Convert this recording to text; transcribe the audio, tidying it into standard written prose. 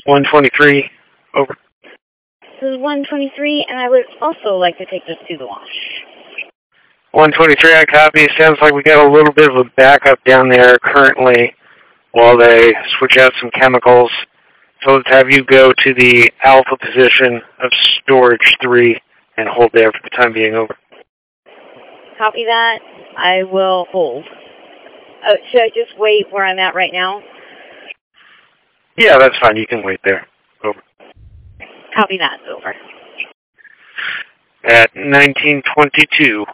123, over. This is 123, and I would also like to take this to the wash. 123, I copy. Sounds like we got a little bit of a backup down there currently while they switch out some chemicals. So let's have you go to the alpha position of storage 3 and hold there for the time being, over. Copy that. I will hold. Should I just wait where I'm at right now? Yeah, that's fine. You can wait there. Over. Copy that. Over. At 1922,